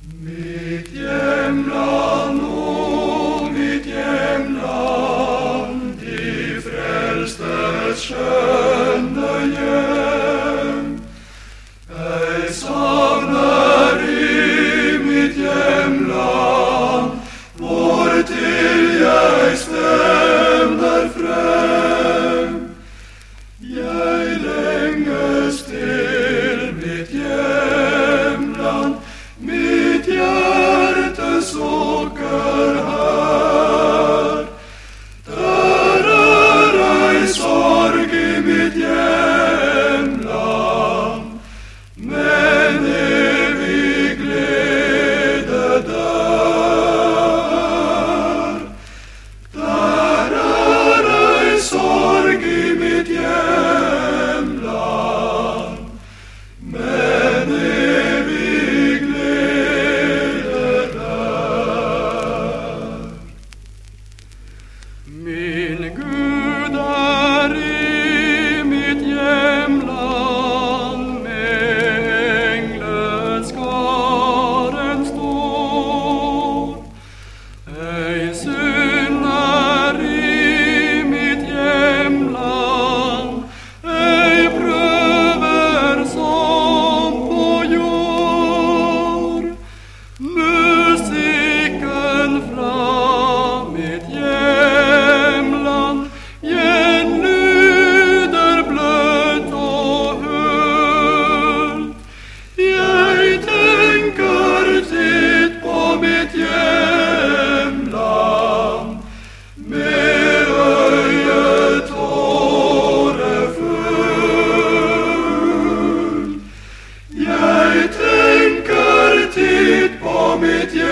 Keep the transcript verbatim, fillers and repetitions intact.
Mitt jämland, o mitt jämland, i frälstes skönne hem. Ej saknar i mitt jämland, vår till jag stämmer fram. Jag länges till mitt jämland, mitt hjärta söker här. Där är ej sorg i mitt jämland, men evig glädje där. Där är ej sorg i mitt jämland, men evig glädje där. Min Gud är i mitt jämland, med ängleskaren står. Ej synder i mitt jämland, ej pröver som på jord. Musiken fram mitt jämland, gen lyder blött och hult. Jag tänker titt på mitt jämland, med öjet tårefull. Jag tänker titt på mitt jämland,